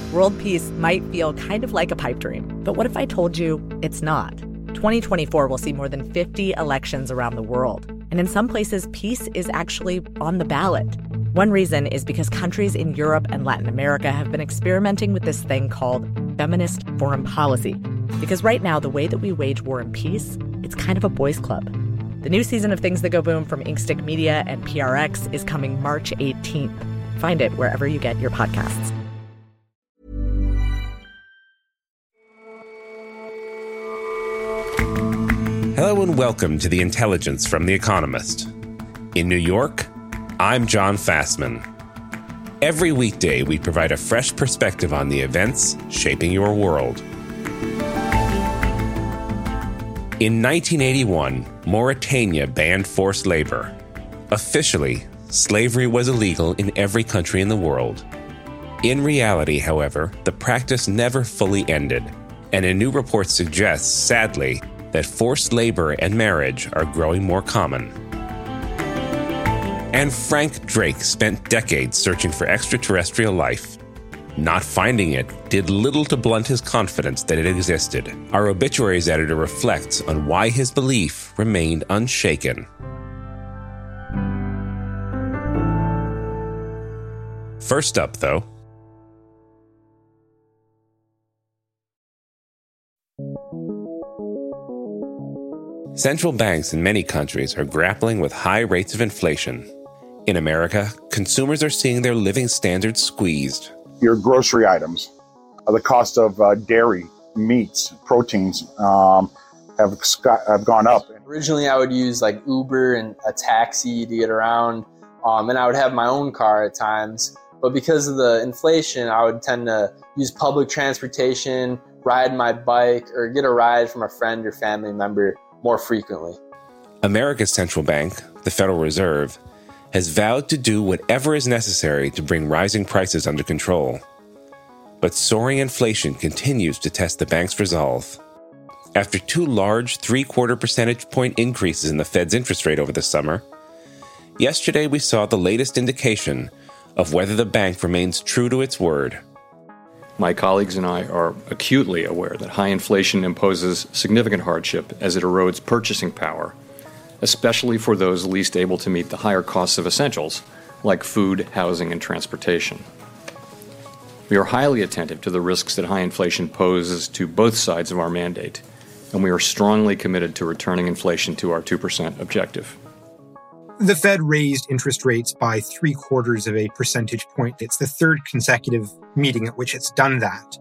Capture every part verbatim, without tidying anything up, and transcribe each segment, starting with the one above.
World peace might feel kind of like a pipe dream, but what if I told you it's not? twenty twenty-four will see more than fifty elections around the world, and in some places, peace is actually on the ballot. One reason is because countries in Europe and Latin America have been experimenting with this thing called feminist foreign policy. Because right now, the way that we wage war and peace, it's kind of a boys' club. The new season of Things That Go Boom from Inkstick Media and P R X is coming March eighteenth. Find it wherever you get your podcasts. Hello and welcome to The Intelligence from The Economist. In New York, I'm John Fastman. Every weekday, we provide a fresh perspective on the events shaping your world. In nineteen eighty-one, Mauritania banned forced labor. Officially, slavery was illegal in every country in the world. In reality, however, the practice never fully ended, and a new report suggests, sadly, that forced labor and marriage are growing more common. And Frank Drake spent decades searching for extraterrestrial life. Not finding it did little to blunt his confidence that it existed. Our obituaries editor reflects on why his belief remained unshaken. First up, though, central banks in many countries are grappling with high rates of inflation. In America, consumers are seeing their living standards squeezed. Your grocery items, uh, the cost of uh, dairy, meats, proteins um, have, sc- have gone up. Originally, I would use like Uber and a taxi to get around, um, and I would have my own car at times. But because of the inflation, I would tend to use public transportation, ride my bike, or get a ride from a friend or family member more frequently. America's central bank, the Federal Reserve, has vowed to do whatever is necessary to bring rising prices under control. But soaring inflation continues to test the bank's resolve. After two large three-quarter percentage point increases in the Fed's interest rate over the summer, yesterday we saw the latest indication of whether the bank remains true to its word. My colleagues and I are acutely aware that high inflation imposes significant hardship as it erodes purchasing power, especially for those least able to meet the higher costs of essentials like food, housing, and transportation. We are highly attentive to the risks that high inflation poses to both sides of our mandate, and we are strongly committed to returning inflation to our two percent objective. The Fed raised interest rates by three quarters of a percentage point. It's the third consecutive meeting at which it's done that.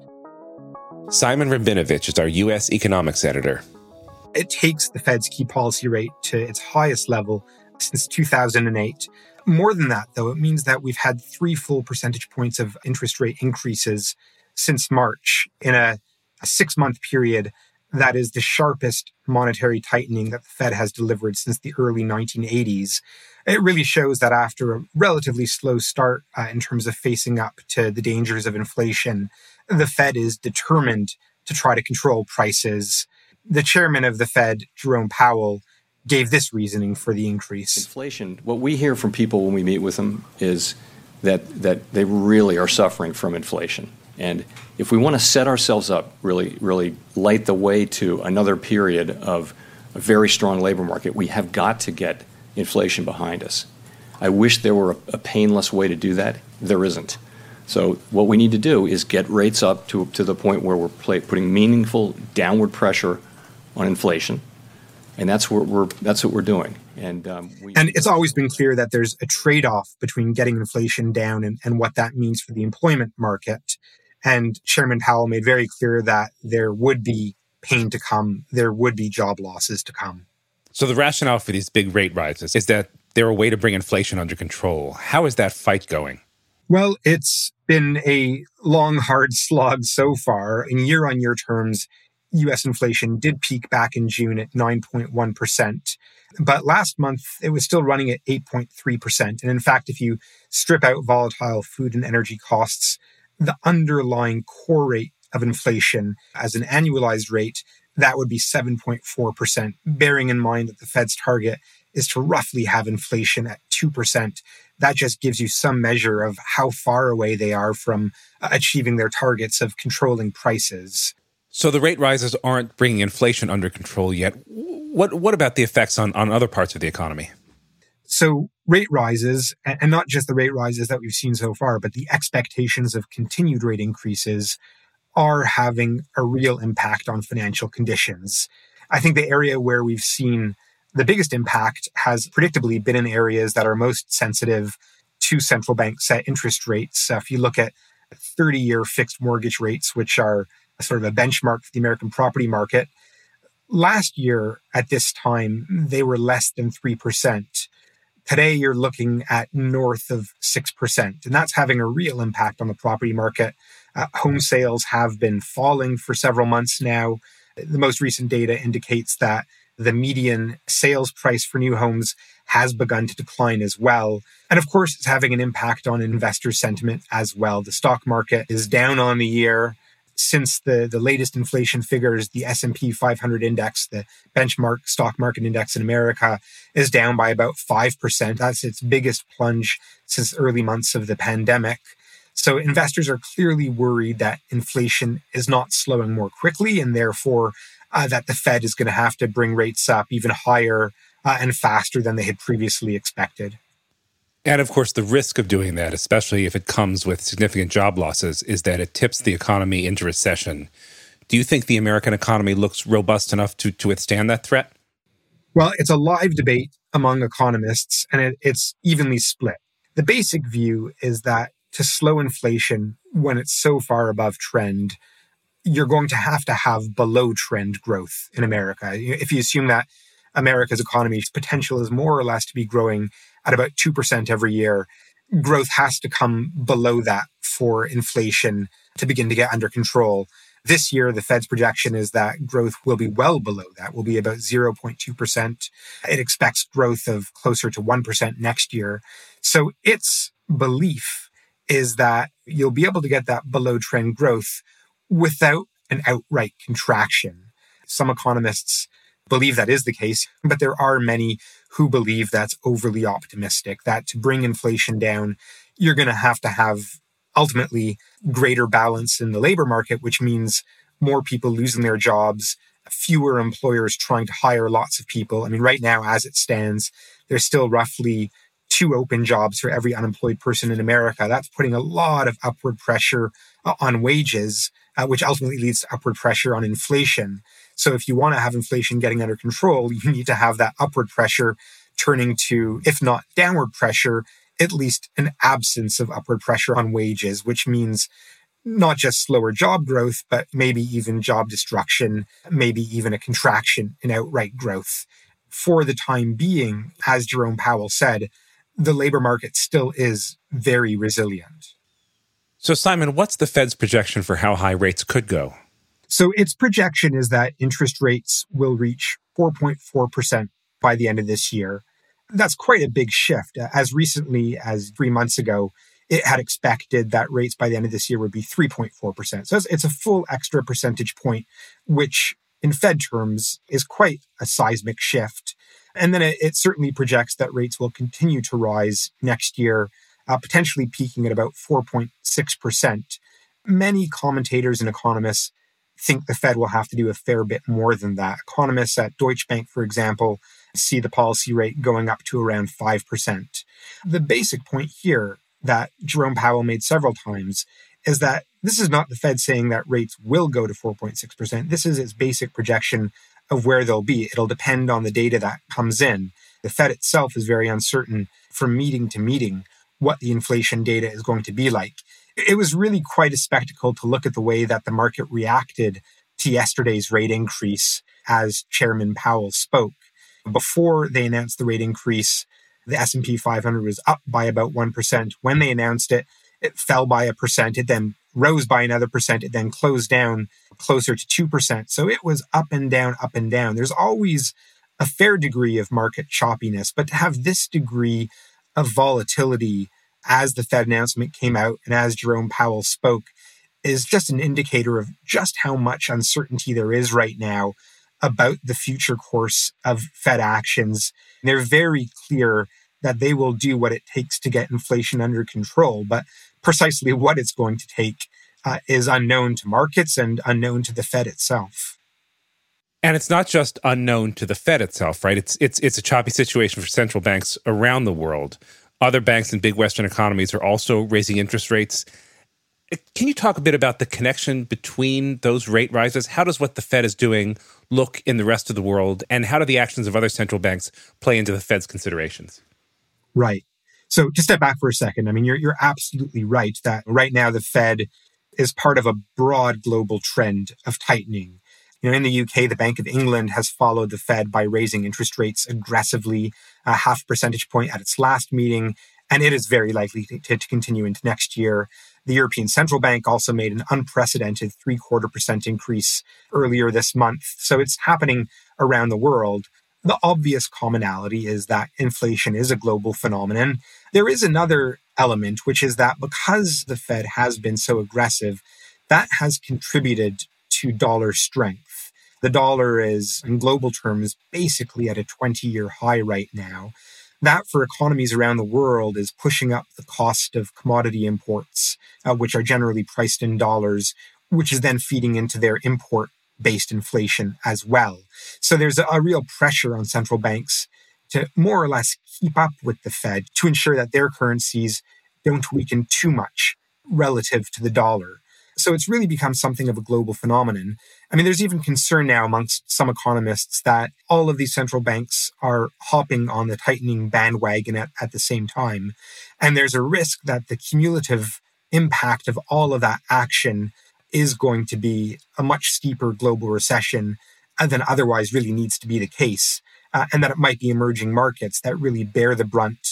Simon Rabinovich is our U S economics editor. It takes the Fed's key policy rate to its highest level since two thousand eight. More than that, though, it means that we've had three full percentage points of interest rate increases since March in a, a six-month period. That is the sharpest monetary tightening that the Fed has delivered since the early nineteen eighties. It really shows that after a relatively slow start uh, in terms of facing up to the dangers of inflation, the Fed is determined to try to control prices. The chairman of the Fed, Jerome Powell, gave this reasoning for the increase. Inflation, what we hear from people when we meet with them is that that they really are suffering from inflation. And if we want to set ourselves up, really, really light the way to another period of a very strong labor market, we have got to get inflation behind us. I wish there were a, a painless way to do that. There isn't. So what we need to do is get rates up to, to the point where we're play, putting meaningful downward pressure on inflation. And that's what we're, that's what we're doing. And, um, we, and it's always been clear that there's a trade-off between getting inflation down and, and what that means for the employment market. And Chairman Powell made very clear that there would be pain to come. There would be job losses to come. So the rationale for these big rate rises is that they're a way to bring inflation under control. How is that fight going? Well, it's been a long, hard slog so far. In year-on-year terms, U S inflation did peak back in June at nine point one percent. But last month, it was still running at eight point three percent. And in fact, if you strip out volatile food and energy costs, the underlying core rate of inflation as an annualized rate, that would be seven point four percent, bearing in mind that the Fed's target is to roughly have inflation at two percent. That just gives you some measure of how far away they are from achieving their targets of controlling prices. So the rate rises aren't bringing inflation under control yet. What what about the effects on, on other parts of the economy? So rate rises, and not just the rate rises that we've seen so far, but the expectations of continued rate increases are having a real impact on financial conditions. I think the area where we've seen the biggest impact has predictably been in areas that are most sensitive to central bank set interest rates. Uh, if you look at thirty-year fixed mortgage rates, which are sort of a benchmark for the American property market, last year at this time, they were less than three percent. Today, you're looking at north of six percent, and that's having a real impact on the property market. Uh, home sales have been falling for several months now. The most recent data indicates that the median sales price for new homes has begun to decline as well. And of course, it's having an impact on investor sentiment as well. The stock market is down on the year. Since the, the latest inflation figures, the S and P five hundred index, the benchmark stock market index in America, is down by about five percent. That's its biggest plunge since early months of the pandemic. So investors are clearly worried that inflation is not slowing more quickly, and therefore uh, that the Fed is going to have to bring rates up even higher uh, and faster than they had previously expected. And of course, the risk of doing that, especially if it comes with significant job losses, is that it tips the economy into recession. Do you think the American economy looks robust enough to, to withstand that threat? Well, it's a live debate among economists, and it, it's evenly split. The basic view is that to slow inflation when it's so far above trend, you're going to have to have below trend growth in America. If you assume that America's economy's potential is more or less to be growing at about two percent every year, growth has to come below that for inflation to begin to get under control. This year, the Fed's projection is that growth will be well below that, will be about zero point two percent. It expects growth of closer to one percent next year. So its belief is that you'll be able to get that below trend growth without an outright contraction. Some economists believe that is the case, but there are many who believe that's overly optimistic, that to bring inflation down, you're going to have to have ultimately greater balance in the labor market, which means more people losing their jobs, fewer employers trying to hire lots of people. I mean, right now, as it stands, there's still roughly two open jobs for every unemployed person in America. That's putting a lot of upward pressure uh, on wages, uh, which ultimately leads to upward pressure on inflation. So if you want to have inflation getting under control, you need to have that upward pressure turning to, if not downward pressure, at least an absence of upward pressure on wages, which means not just slower job growth, but maybe even job destruction, maybe even a contraction in outright growth. For the time being, as Jerome Powell said, the labor market still is very resilient. So, Simon, what's the Fed's projection for how high rates could go? So its projection is that interest rates will reach four point four percent by the end of this year. That's quite a big shift. As recently as three months ago, it had expected that rates by the end of this year would be three point four percent. So it's, it's a full extra percentage point, which in Fed terms is quite a seismic shift. And then it, it certainly projects that rates will continue to rise next year, uh, potentially peaking at about four point six percent. Many commentators and economists think the Fed will have to do a fair bit more than that. Economists at Deutsche Bank, for example, see the policy rate going up to around five percent. The basic point here that Jerome Powell made several times is that this is not the Fed saying that rates will go to four point six percent. This is its basic projection of where they'll be. It'll depend on the data that comes in. The Fed itself is very uncertain from meeting to meeting what the inflation data is going to be like. It was really quite a spectacle to look at the way that the market reacted to yesterday's rate increase as Chairman Powell spoke. Before they announced the rate increase, the S and P five hundred was up by about one percent. When they announced it, it fell by a percent. It then rose by another percent. It then closed down closer to two percent. So it was up and down, up and down. There's always a fair degree of market choppiness, but to have this degree of volatility as the Fed announcement came out and as Jerome Powell spoke is just an indicator of just how much uncertainty there is right now about the future course of Fed actions. They're very clear that they will do what it takes to get inflation under control, but precisely what it's going to take uh, is unknown to markets and unknown to the Fed itself. And it's not just unknown to the Fed itself, right? It's it's it's a choppy situation for central banks around the world. Other banks in big Western economies are also raising interest rates. Can you talk a bit about the connection between those rate rises? How does what the Fed is doing look in the rest of the world? And how do the actions of other central banks play into the Fed's considerations? Right. So just step back for a second. I mean, you're you're absolutely right that right now the Fed is part of a broad global trend of tightening. You know, in the U K, the Bank of England has followed the Fed by raising interest rates aggressively, a half percentage point at its last meeting, and it is very likely to, to continue into next year. The European Central Bank also made an unprecedented three-quarter percent increase earlier this month. So it's happening around the world. The obvious commonality is that inflation is a global phenomenon. There is another element, which is that because the Fed has been so aggressive, that has contributed to dollar strength. The dollar is, in global terms, basically at a twenty-year high right now. That, for economies around the world, is pushing up the cost of commodity imports, uh, which are generally priced in dollars, which is then feeding into their import-based inflation as well. So there's a, a real pressure on central banks to more or less keep up with the Fed to ensure that their currencies don't weaken too much relative to the dollar. So it's really become something of a global phenomenon. I mean, there's even concern now amongst some economists that all of these central banks are hopping on the tightening bandwagon at, at the same time. And there's a risk that the cumulative impact of all of that action is going to be a much steeper global recession than otherwise really needs to be the case, uh, and that it might be emerging markets that really bear the brunt.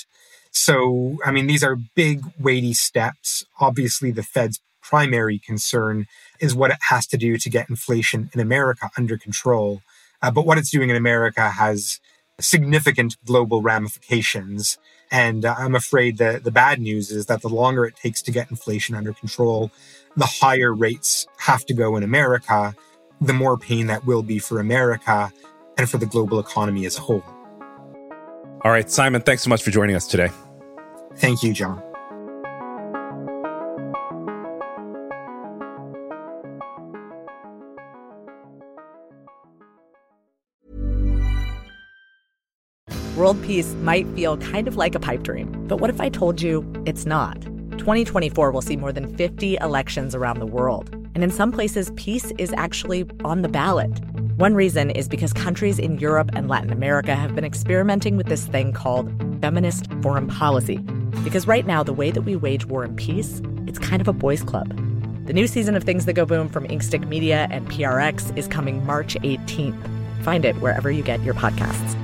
So, I mean, these are big, weighty steps. Obviously, the Fed's primary concern is what it has to do to get inflation in America under control. Uh, but what it's doing in America has significant global ramifications. And uh, I'm afraid that the bad news is that the longer it takes to get inflation under control, the higher rates have to go in America, the more pain that will be for America and for the global economy as a whole. All right, Simon, thanks so much for joining us today. Thank you, John. World peace might feel kind of like a pipe dream, but what if I told you it's not? twenty twenty-four will see more than fifty elections around the world, and in some places, peace is actually on the ballot. One reason is because countries in Europe and Latin America have been experimenting with this thing called feminist foreign policy. Because right now, the way that we wage war and peace, it's kind of a boys' club. The new season of Things That Go Boom from Inkstick Media and P R X is coming March eighteenth. Find it wherever you get your podcasts.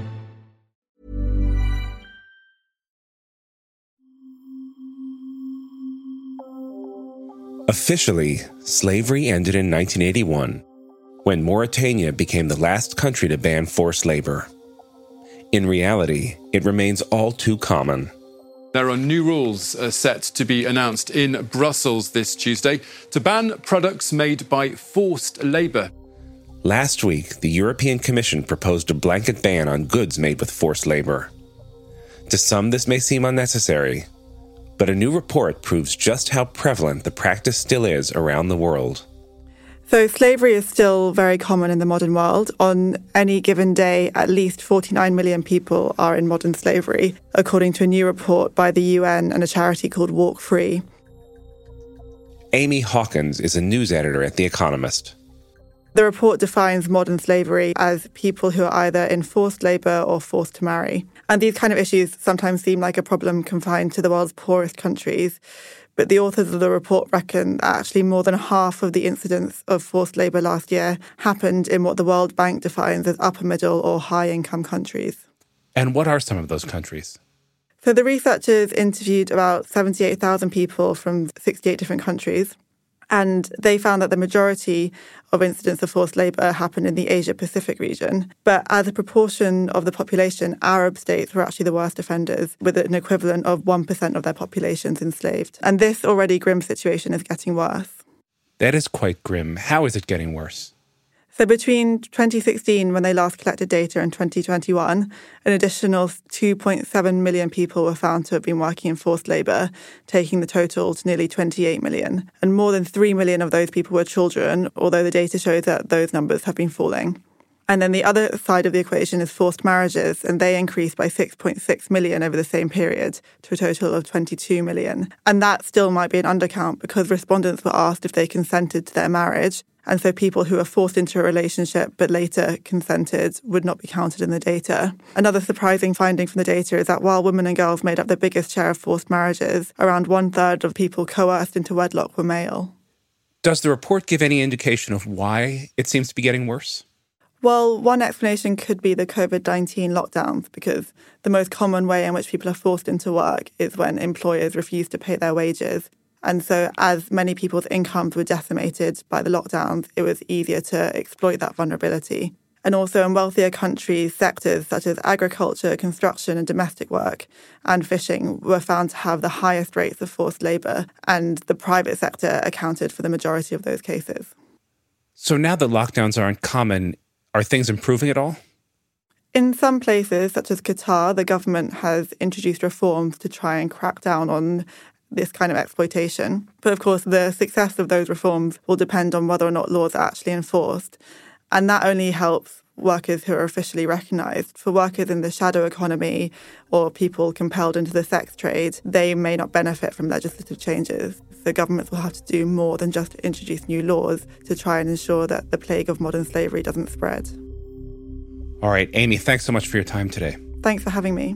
Officially, slavery ended in nineteen eighty-one, when Mauritania became the last country to ban forced labor. In reality, it remains all too common. There are new rules uh, set to be announced in Brussels this Tuesday to ban products made by forced labor. Last week, the European Commission proposed a blanket ban on goods made with forced labor. To some, this may seem unnecessary, but a new report proves just how prevalent the practice still is around the world. So slavery is still very common in the modern world. On any given day, at least forty-nine million people are in modern slavery, according to a new report by the U N and a charity called Walk Free. Amy Hawkins is a news editor at The Economist. The report defines modern slavery as people who are either in forced labour or forced to marry. And these kind of issues sometimes seem like a problem confined to the world's poorest countries. But the authors of the report reckon that actually more than half of the incidents of forced labour last year happened in what the World Bank defines as upper middle or high income countries. And what are some of those countries? So the researchers interviewed about seventy-eight thousand people from sixty-eight different countries. And they found that the majority of incidents of forced labour happened in the Asia-Pacific region. But as a proportion of the population, Arab states were actually the worst offenders, with an equivalent of one percent of their populations enslaved. And this already grim situation is getting worse. That is quite grim. How is it getting worse? So between twenty sixteen, when they last collected data, and twenty twenty-one, an additional two point seven million people were found to have been working in forced labour, taking the total to nearly twenty-eight million. And more than three million of those people were children, although the data shows that those numbers have been falling. And then the other side of the equation is forced marriages, and they increased by six point six million over the same period to a total of twenty-two million. And that still might be an undercount because respondents were asked if they consented to their marriage. And so people who are forced into a relationship but later consented would not be counted in the data. Another surprising finding from the data is that while women and girls made up the biggest share of forced marriages, around one-third of people coerced into wedlock were male. Does the report give any indication of why it seems to be getting worse? Well, one explanation could be the covid nineteen lockdowns, because the most common way in which people are forced into work is when employers refuse to pay their wages. And so as many people's incomes were decimated by the lockdowns, it was easier to exploit that vulnerability. And also in wealthier countries, sectors such as agriculture, construction and domestic work and fishing were found to have the highest rates of forced labour, and the private sector accounted for the majority of those cases. So now that lockdowns aren't common, are things improving at all? In some places, such as Qatar, the government has introduced reforms to try and crack down on this kind of exploitation. But of course, the success of those reforms will depend on whether or not laws are actually enforced. And that only helps workers who are officially recognised. For workers in the shadow economy or people compelled into the sex trade, they may not benefit from legislative changes. So governments will have to do more than just introduce new laws to try and ensure that the plague of modern slavery doesn't spread. All right, Amy, thanks so much for your time today. Thanks for having me.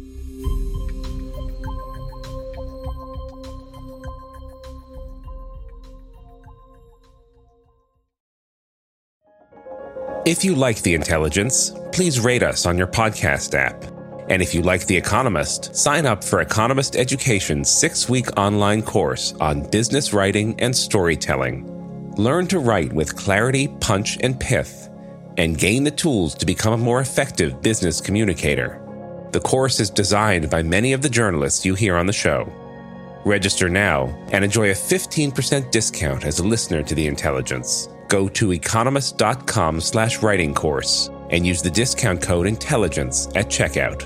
If you like The Intelligence, please rate us on your podcast app. And if you like The Economist, sign up for Economist Education's six-week online course on business writing and storytelling. Learn to write with clarity, punch, and pith, and gain the tools to become a more effective business communicator. The course is designed by many of the journalists you hear on the show. Register now and enjoy a fifteen percent discount as a listener to The Intelligence. Go to economist.com slash writing course and use the discount code INTELLIGENCE at checkout.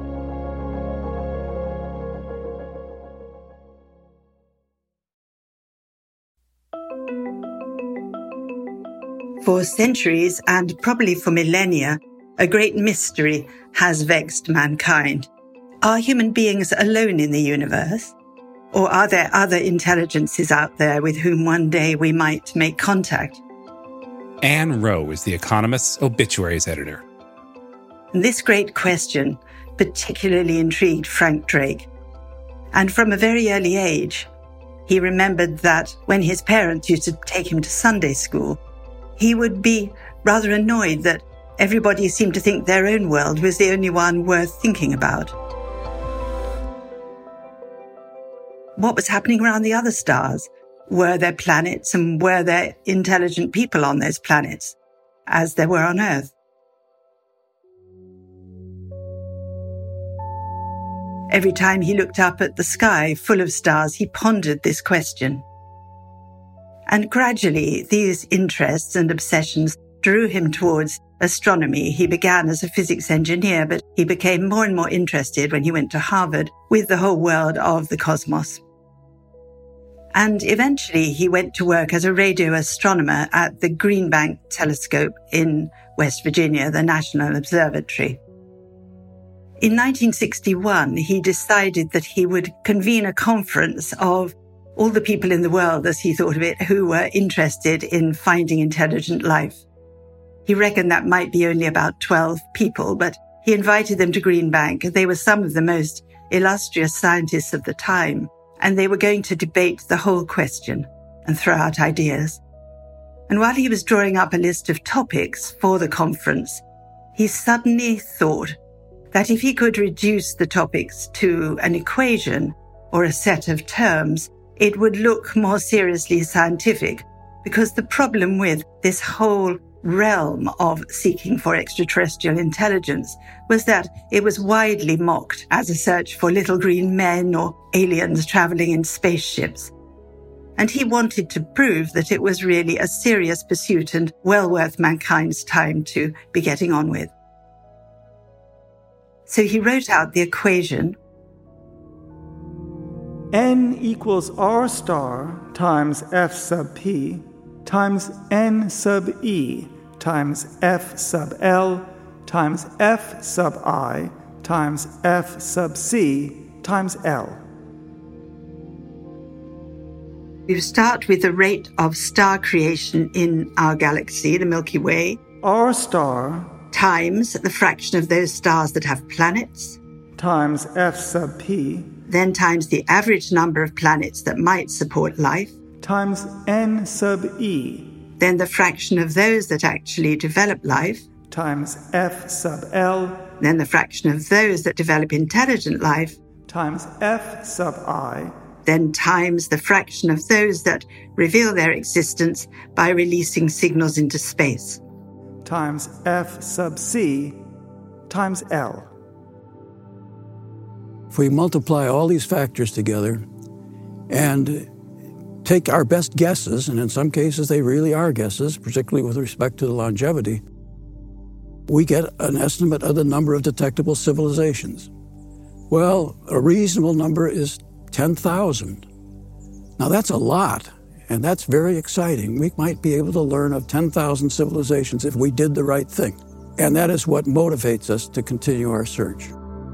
For centuries, and probably for millennia, a great mystery has vexed mankind. Are human beings alone in the universe? Or are there other intelligences out there with whom one day we might make contact? Anne Rowe is The Economist's obituaries editor. This great question particularly intrigued Frank Drake. And from a very early age, he remembered that when his parents used to take him to Sunday school, he would be rather annoyed that everybody seemed to think their own world was the only one worth thinking about. What was happening around the other stars? Were there planets, and were there intelligent people on those planets, as there were on Earth? Every time he looked up at the sky full of stars, he pondered this question. And gradually, these interests and obsessions drew him towards astronomy. He began as a physics engineer, but he became more and more interested when he went to Harvard with the whole world of the cosmos. And eventually he went to work as a radio astronomer at the Green Bank Telescope in West Virginia, the National Observatory. In nineteen sixty-one, he decided that he would convene a conference of all the people in the world, as he thought of it, who were interested in finding intelligent life. He reckoned that might be only about twelve people, but he invited them to Green Bank. They were some of the most illustrious scientists of the time, and they were going to debate the whole question and throw out ideas. And while he was drawing up a list of topics for the conference, he suddenly thought that if he could reduce the topics to an equation or a set of terms, it would look more seriously scientific, because the problem with this whole realm of seeking for extraterrestrial intelligence was that it was widely mocked as a search for little green men or aliens traveling in spaceships. and he wanted to prove that it was really a serious pursuit and well worth mankind's time to be getting on with. So he wrote out the equation. N equals R star times F sub P times N sub E times F sub L times F sub I times F sub C times L. We start with the rate of star creation in our galaxy, the Milky Way. R star times the fraction of those stars that have planets. Times F sub P. Then times the average number of planets that might support life. Times N sub E. Then the fraction of those that actually develop life. Times F sub L. Then the fraction of those that develop intelligent life. Times F sub I. Then times the fraction of those that reveal their existence by releasing signals into space. Times F sub C times L. If we multiply all these factors together and take our best guesses, and in some cases they really are guesses, particularly with respect to the longevity, we get an estimate of the number of detectable civilizations. Well, a reasonable number is ten thousand. Now that's a lot, and that's very exciting. We might be able to learn of ten thousand civilizations if we did the right thing. And that is what motivates us to continue our search.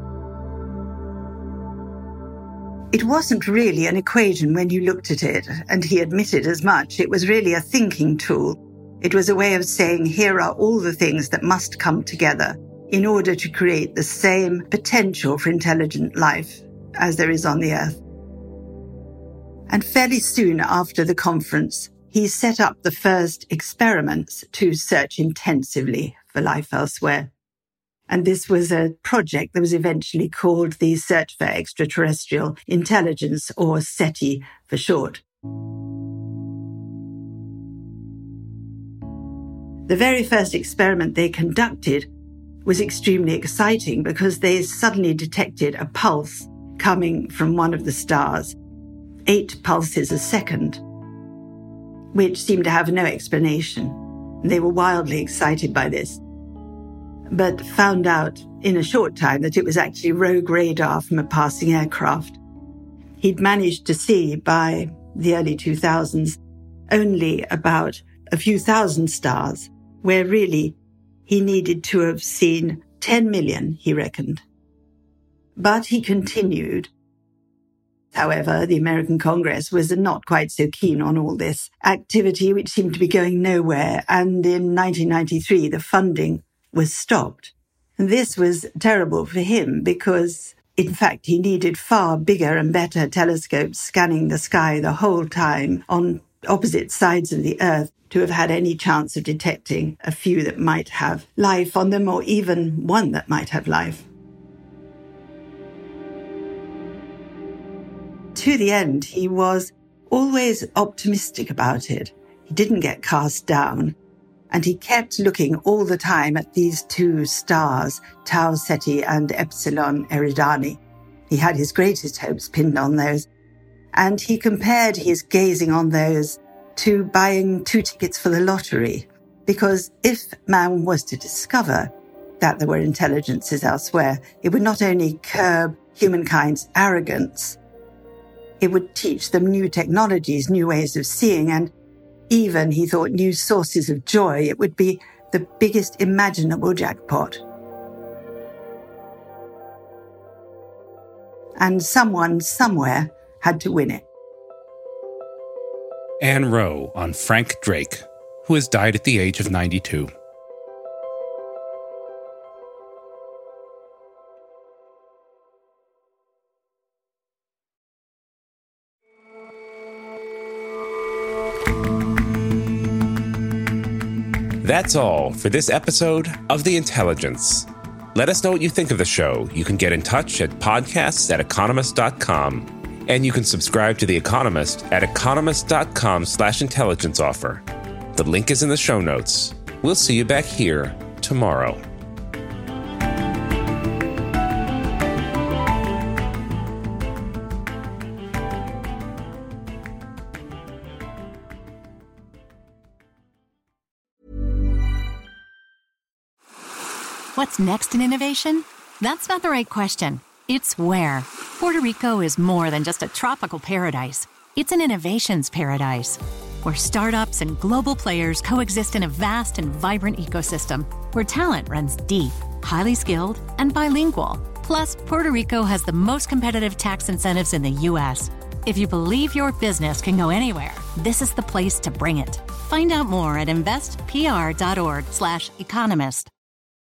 It wasn't really an equation when you looked at it, and he admitted as much. It was really a thinking tool. It was a way of saying, here are all the things that must come together in order to create the same potential for intelligent life as there is on the Earth. And fairly soon after the conference, he set up the first experiments to search intensively for life elsewhere. And this was a project that was eventually called the Search for Extraterrestrial Intelligence, or SETI for short. The very first experiment they conducted was extremely exciting because they suddenly detected a pulse coming from one of the stars, eight pulses a second, which seemed to have no explanation. They were wildly excited by this, but found out in a short time that it was actually rogue radar from a passing aircraft. He'd managed to see by the early two thousands only about a few thousand stars, where really he needed to have seen ten million, he reckoned. But he continued. However, the American Congress was not quite so keen on all this activity, which seemed to be going nowhere, and in nineteen ninety-three the funding was stopped. And this was terrible for him because, in fact, he needed far bigger and better telescopes scanning the sky the whole time on opposite sides of the Earth to have had any chance of detecting a few that might have life on them, or even one that might have life. To the end, he was always optimistic about it. He didn't get cast down. And he kept looking all the time at these two stars, Tau Ceti and Epsilon Eridani. He had his greatest hopes pinned on those. And he compared his gazing on those to buying two tickets for the lottery. Because if man was to discover that there were intelligences elsewhere, it would not only curb humankind's arrogance, it would teach them new technologies, new ways of seeing, and even, he thought, new sources of joy. It would be the biggest imaginable jackpot. And someone, somewhere, had to win it. Anne Rowe on Frank Drake, who has died at the age of ninety-two. That's all for this episode of The Intelligence. Let us know what you think of the show. You can get in touch at podcasts at economist dot com. And you can subscribe to The Economist at economist dot com slash intelligence offer. The link is in the show notes. We'll see you back here tomorrow. What's next in innovation? That's not the right question. It's where. Puerto Rico is more than just a tropical paradise. It's an innovations paradise, where startups and global players coexist in a vast and vibrant ecosystem, where talent runs deep, highly skilled, and bilingual. Plus, Puerto Rico has the most competitive tax incentives in the U S. If you believe your business can go anywhere, this is the place to bring it. Find out more at investpr.org slash economist.